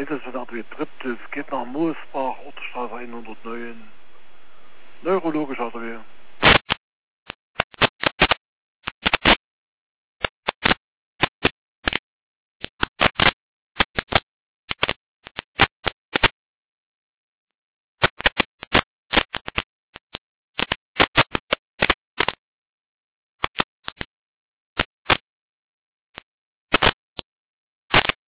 Mädels von RTW Triptis, geht nach Moosbach, Ortsstraße 109. Neurologisch RTW.